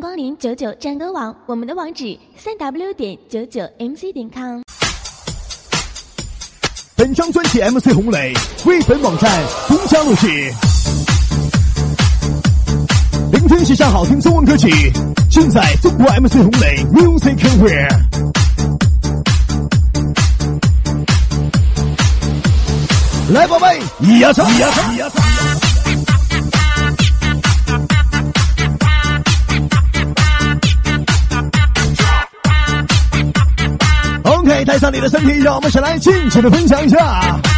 光临99战歌网，我们的网址3w.99mc.com。 本张专辑 MC 红磊为本网站独家录制，聆听时尚好听中文歌曲，尽在中国 MC 红磊 Music Career。来，宝贝，呀唱呀唱呀唱。OK， 带上你的身体，让我们一起来尽情的分享一下，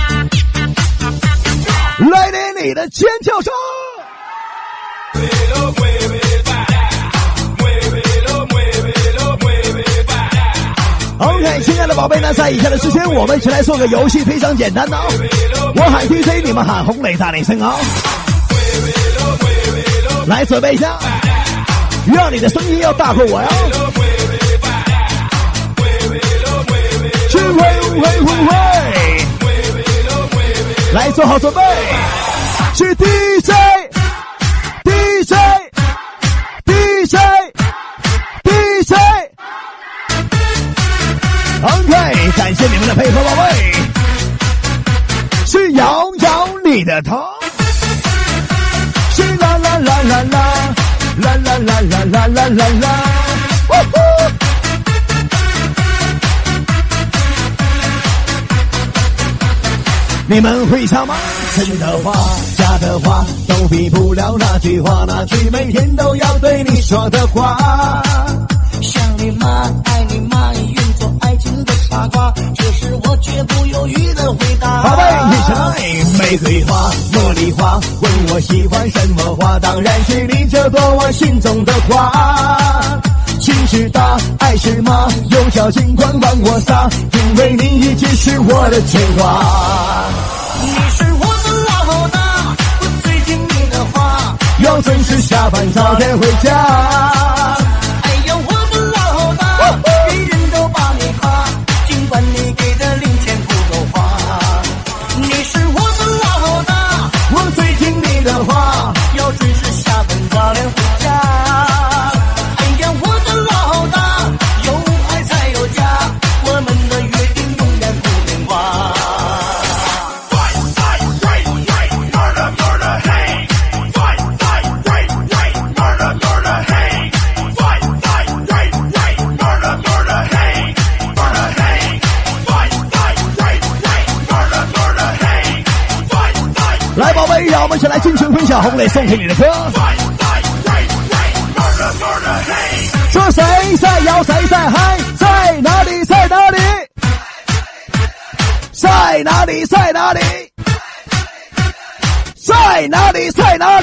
来点你的尖叫声。OK， 亲爱的宝贝呢，在以下的时间，我们一起来做个游戏，非常简单的哦。我喊 DJ， 你们喊红磊大点声哦。来，准备一下，让你的声音要大过我哟。去会，来做好准备，是 DJ。OK， 感谢你们的配合，宝贝。是摇摇你的头，是啦啦啦啦啦啦啦啦啦啦啦啦啦。你们会唱吗？真的话假的话都比不了那句话，那句每天都要对你说的话。 想你吗？爱你吗？愿做爱情的傻瓜，这是我绝不犹豫的回答。 宝贝，一起来！玫瑰花、茉莉花，问我喜欢什么花？当然是你这朵我心中的花。情是大，爱是马，有脚尽管往我撒，因为你一直是我的牵挂。 你是我的老大，我最听你的话， 要准时下班，早点回家。 哎呀，我的老大，人人都把你夸，尽管你给的零钱不够花。你是我的老大， 我最听你的话， 要准时下班，早点回家。 来，宝贝，让我们一起来尽情分享红磊送给你的歌。说谁在摇，谁在嗨，在哪里，在哪里，在哪里，在哪里，在哪里，在哪里。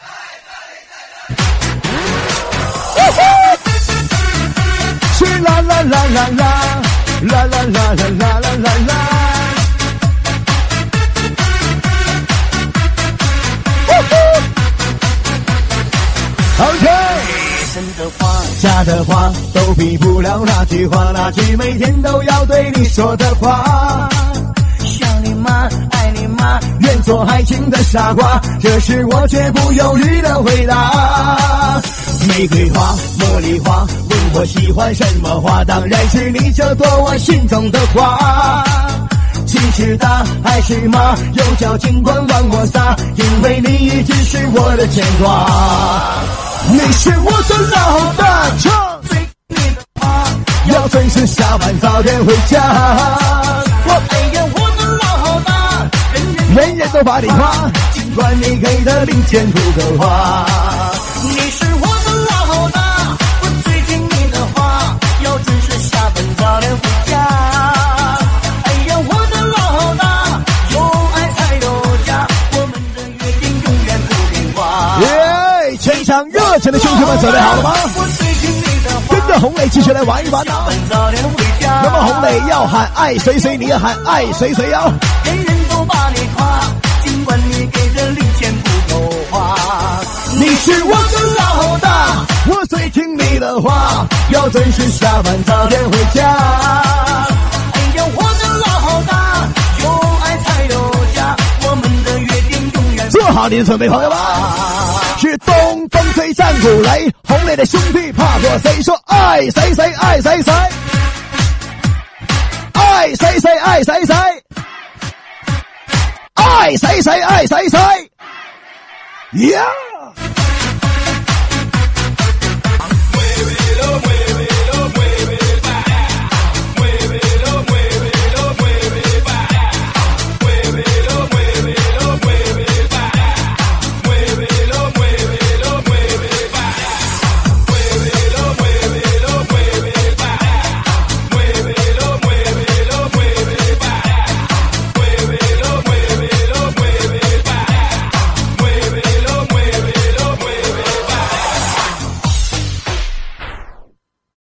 是啦啦啦啦啦啦啦啦啦啦啦啦啦。OK， 真的话假的话都比不了那句话，那句每天都要对你说的话。 想你吗？爱你吗？ 愿做爱情的傻瓜，这是我绝不犹豫的回答。玫瑰花、茉莉花，问我喜欢什么花？当然是你这朵我心中的花。情是大，爱是马，有脚尽管往我撒，因为你一直是我的牵挂。你是我的老大，唱对你的话， 要准时下班，早点回家。 我哎呀，我的老大， 人人都把你夸，尽管你给的零钱不够花。 你是我的老大，我最听你的话，要准时下班，早点回家。哎呀，我的老大，有爱才有家，我们的约定永远不变化。 全场热情的兄弟们准备好了吗？跟着红磊继续来玩一玩啊！那么红磊要喊爱谁谁，你要喊爱谁谁哦。 人人都把你夸，尽管你给的零钱不够花。 你是我的老大，我最听你的话，要准时下班，早点回家。 哎呀，我的老大，有爱才有家，我们的约定永远。 做好你的准备，朋友们。 是东风吹战鼓擂，红脸的兄弟怕过谁？说爱谁谁爱谁谁，爱谁谁爱谁谁，爱谁谁爱谁谁，呀！